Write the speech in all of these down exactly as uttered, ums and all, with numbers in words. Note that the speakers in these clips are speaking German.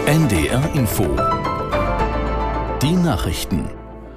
N D R Info. Die Nachrichten.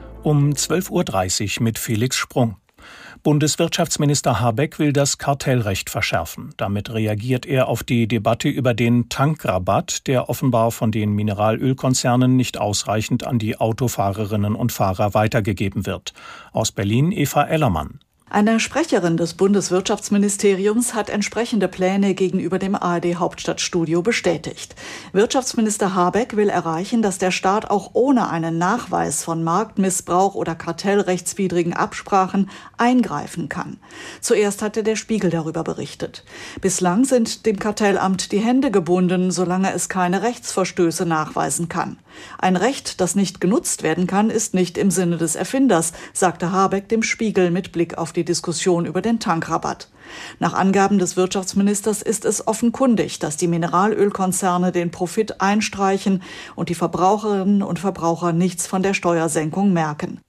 Um zwölf Uhr dreißig mit Felix Sprung. Bundeswirtschaftsminister Habeck will das Kartellrecht verschärfen. Damit reagiert er auf die Debatte über den Tankrabatt, der offenbar von den Mineralölkonzernen nicht ausreichend an die Autofahrerinnen und Fahrer weitergegeben wird. Aus Berlin Eva Ellermann. Eine Sprecherin des Bundeswirtschaftsministeriums hat entsprechende Pläne gegenüber dem A R D-Hauptstadtstudio bestätigt. Wirtschaftsminister Habeck will erreichen, dass der Staat auch ohne einen Nachweis von Marktmissbrauch oder kartellrechtswidrigen Absprachen eingreifen kann. Zuerst hatte der Spiegel darüber berichtet. Bislang sind dem Kartellamt die Hände gebunden, solange es keine Rechtsverstöße nachweisen kann. Ein Recht, das nicht genutzt werden kann, ist nicht im Sinne des Erfinders, sagte Habeck dem Spiegel mit Blick auf die Diskussion über den Tankrabatt. Nach Angaben des Wirtschaftsministers ist es offenkundig, dass die Mineralölkonzerne den Profit einstreichen und die Verbraucherinnen und Verbraucher nichts von der Steuersenkung merken.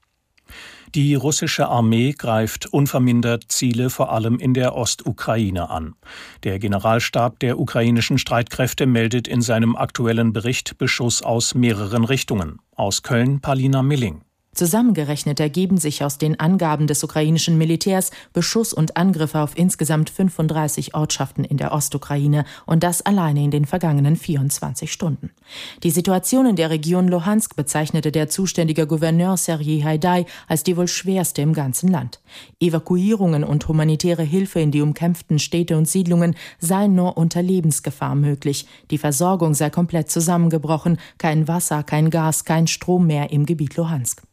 Die russische Armee greift unvermindert Ziele vor allem in der Ostukraine an. Der Generalstab der ukrainischen Streitkräfte meldet in seinem aktuellen Bericht Beschuss aus mehreren Richtungen. Aus Köln Palina Milling. Zusammengerechnet ergeben sich aus den Angaben des ukrainischen Militärs Beschuss und Angriffe auf insgesamt fünfunddreißig Ortschaften in der Ostukraine und das alleine in den vergangenen vierundzwanzig Stunden. Die Situation in der Region Luhansk bezeichnete der zuständige Gouverneur Serhij Haidai als die wohl schwerste im ganzen Land. Evakuierungen und humanitäre Hilfe in die umkämpften Städte und Siedlungen seien nur unter Lebensgefahr möglich. Die Versorgung sei komplett zusammengebrochen, kein Wasser, kein Gas, kein Strom mehr im Gebiet Luhansk.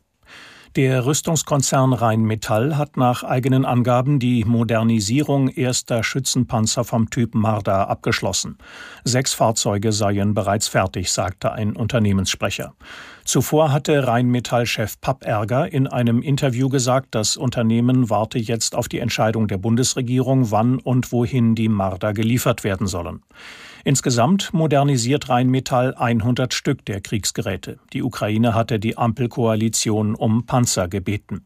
Der Rüstungskonzern Rheinmetall hat nach eigenen Angaben die Modernisierung erster Schützenpanzer vom Typ Marder abgeschlossen. Sechs Fahrzeuge seien bereits fertig, sagte ein Unternehmenssprecher. Zuvor hatte Rheinmetall-Chef Papperger in einem Interview gesagt, das Unternehmen warte jetzt auf die Entscheidung der Bundesregierung, wann und wohin die Marder geliefert werden sollen. Insgesamt modernisiert Rheinmetall hundert Stück der Kriegsgeräte. Die Ukraine hatte die Ampelkoalition um Panzer gebeten.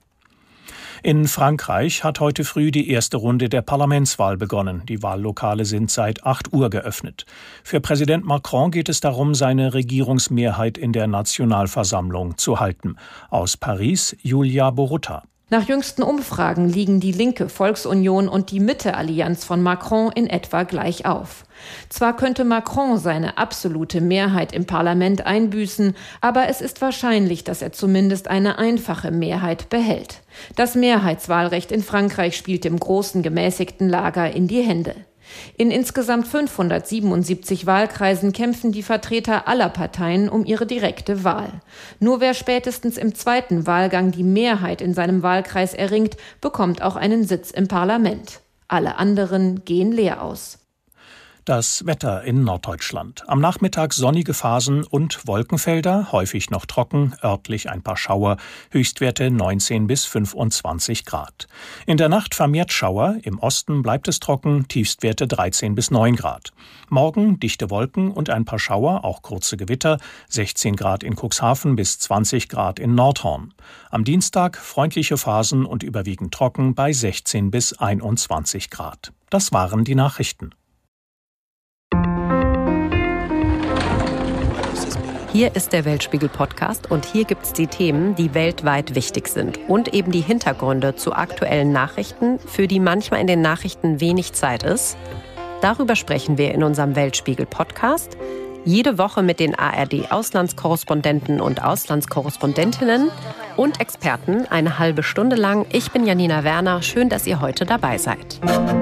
In Frankreich hat heute früh die erste Runde der Parlamentswahl begonnen. Die Wahllokale sind seit acht Uhr geöffnet. Für Präsident Macron geht es darum, seine Regierungsmehrheit in der Nationalversammlung zu halten. Aus Paris Julia Borutta. Nach jüngsten Umfragen liegen die linke Volksunion und die Mitte-Allianz von Macron in etwa gleich auf. Zwar könnte Macron seine absolute Mehrheit im Parlament einbüßen, aber es ist wahrscheinlich, dass er zumindest eine einfache Mehrheit behält. Das Mehrheitswahlrecht in Frankreich spielt dem großen gemäßigten Lager in die Hände. In insgesamt fünfhundertsiebenundsiebzig Wahlkreisen kämpfen die Vertreter aller Parteien um ihre direkte Wahl. Nur wer spätestens im zweiten Wahlgang die Mehrheit in seinem Wahlkreis erringt, bekommt auch einen Sitz im Parlament. Alle anderen gehen leer aus. Das Wetter in Norddeutschland. Am Nachmittag sonnige Phasen und Wolkenfelder, häufig noch trocken, örtlich ein paar Schauer, Höchstwerte neunzehn bis fünfundzwanzig Grad. In der Nacht vermehrt Schauer, im Osten bleibt es trocken, Tiefstwerte dreizehn bis neun Grad. Morgen dichte Wolken und ein paar Schauer, auch kurze Gewitter, sechzehn Grad in Cuxhaven bis zwanzig Grad in Nordhorn. Am Dienstag freundliche Phasen und überwiegend trocken bei sechzehn bis einundzwanzig Grad. Das waren die Nachrichten. Hier ist der Weltspiegel-Podcast und hier gibt's die Themen, die weltweit wichtig sind und eben die Hintergründe zu aktuellen Nachrichten, für die manchmal in den Nachrichten wenig Zeit ist. Darüber sprechen wir in unserem Weltspiegel-Podcast. Jede Woche mit den A R D-Auslandskorrespondenten und Auslandskorrespondentinnen und Experten eine halbe Stunde lang. Ich bin Janina Werner. Schön, dass ihr heute dabei seid.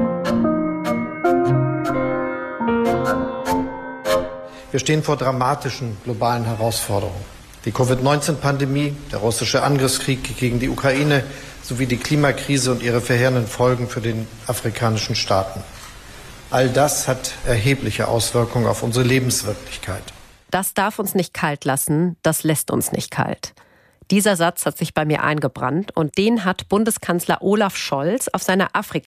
Wir stehen vor dramatischen globalen Herausforderungen. Die Covid neunzehn Pandemie, der russische Angriffskrieg gegen die Ukraine sowie die Klimakrise und ihre verheerenden Folgen für den afrikanischen Staaten. All das hat erhebliche Auswirkungen auf unsere Lebenswirklichkeit. Das darf uns nicht kalt lassen, das lässt uns nicht kalt. Dieser Satz hat sich bei mir eingebrannt und den hat Bundeskanzler Olaf Scholz auf seiner Afrika